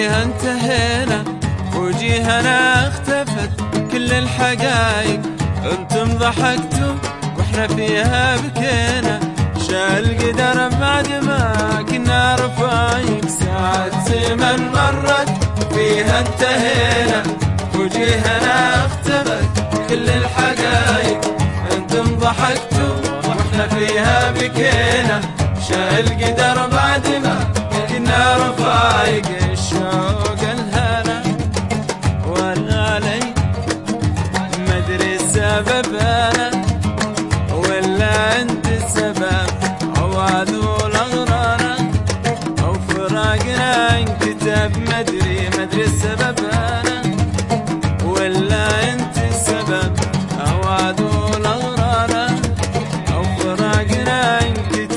فيها انتهينا وجيهنا اختفت كل الحقايق. انتم ضحكتوا واحنا فيها بكينا، شال القدر بعد ما كنا رفايق. ساعة زمن مرت فيها انتهينا وجيهنا اختفت كل الحقايق. انتم ضحكتوا واحنا فيها بكينا، شال القدر بعد ما كنا رفايق. الشوق الهنا ولا علي مدري السبب انا ولا انت السبب، او عذول اغرانا او فراقنا انكتب. مدري السبب انا ولا انت السبب، او عذول اغرانا او فراقنا انكتب.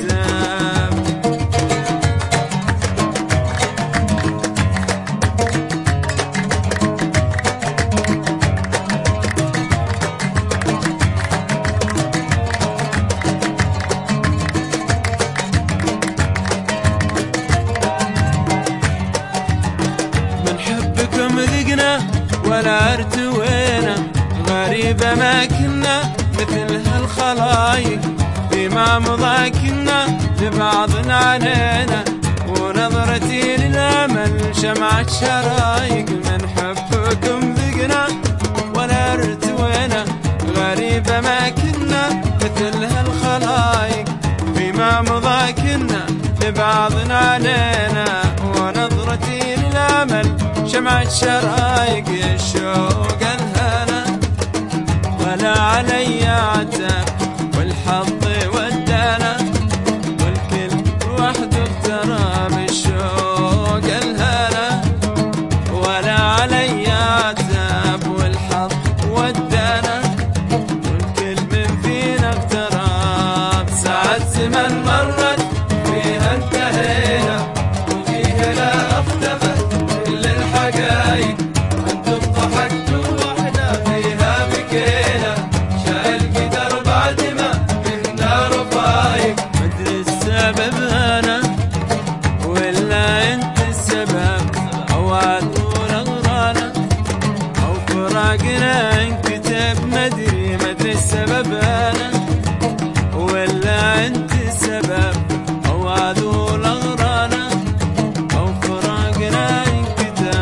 ولا ارتوينا غريبة ما كنا مثل هالخلايق. فيما مضى كنا لبعض علينا، ونظرتي للأمل شمعة شرايق. من حبكم ذقنا ولا ارتوينا غريبة ما كنا مثل هالخلايق. فيما مضى كنا لبعض علينا، ونظرتي للأمل شمعة شرايق. الشوق الهنا ولا علي عتاب، والحظ ودانا والكل وحده اغتراب. الشوق الهنا ولا علي عتاب، والحظ ودانا والكل من فينا اغتراب. ساعة زمن مرت فيها انتهينا وفيها اختفت كل الحقايق. انتم ضحكتوا واحنا فيها بكينا، شال القدر بعد ما كنا رفايق. مدري السبب انا ولا انت السبب، او عذول اغرانا او فراقنا انكتب. مدري السبب انا ولا انت السبب، او عذول اغرانا او فراقنا انكتب.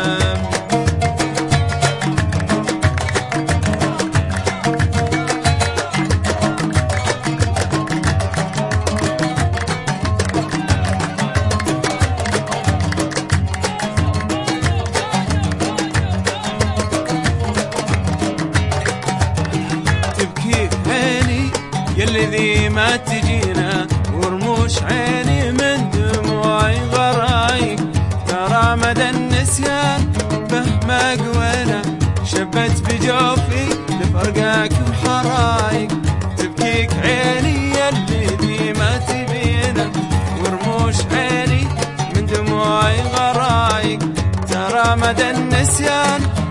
تبكي عيني يالذي ما تجينا، ورموش عيني من دموعي غرايق. ترى مدى النسيان مهما قوينا، شبت بجوفي لفرقاكم حرايق. تبكيك عيني يالذي ما تبينا، ورموش عيني من دموعي غرايق. ترى مدى النسيان